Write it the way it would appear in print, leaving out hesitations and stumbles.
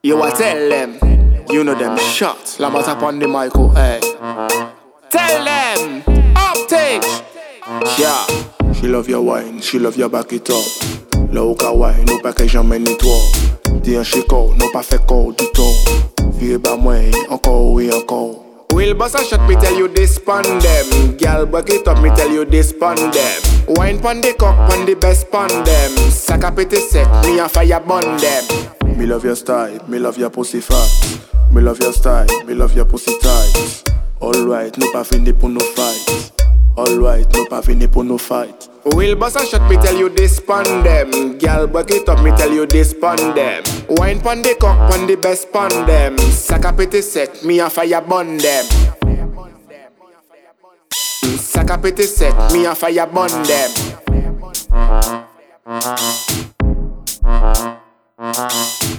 You a tell them, you know them shots. Lama tap on the mic, oh, hey. Tell them, uptake. Yeah, she love your wine, she love your back it up. Là ka wine, nou pa ke jamais ni toi. Di an chiko, nou pa fe kou du tout. Vie ba mwen, encore oui encore. Will bust a shot, me tell you this pon them. Girl, break it up, me tell you this pon them. Wine pon the cock, pon the best pon them. Saka pete sec, me a fire burn them. Me love your style, me love your pussy fat. Me love your style, me love your pussy tight. Alright, nou pa fini pou nou fight. Alright, nou pa fini pou nou fight. Will bust a shot, me tell you this pon them. Girl, break it up, me tell you this pon them. Wine pon the cock, pon the best pon them. Saka pete sec, me a fire burn them. Saka pete sec, me a fire burn them.